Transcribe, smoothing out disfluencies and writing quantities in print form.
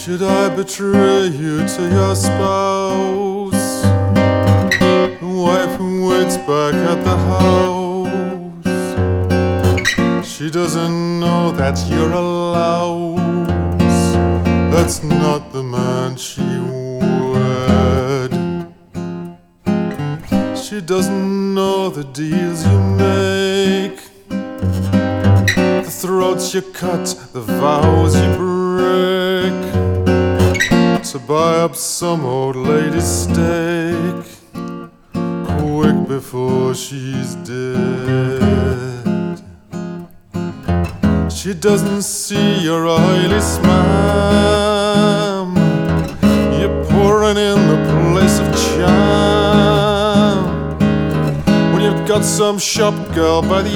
Should I betray you to your spouse, the wife who waits back at the house? She doesn't know that you're a louse. That's not the man she wed. She doesn't know the deals you make, the throats you cut, the vows you break, to buy up some old lady's steak, quick before she's dead. She doesn't see your oily smam, you're pouring in the place of charm, when you've got some shop girl by the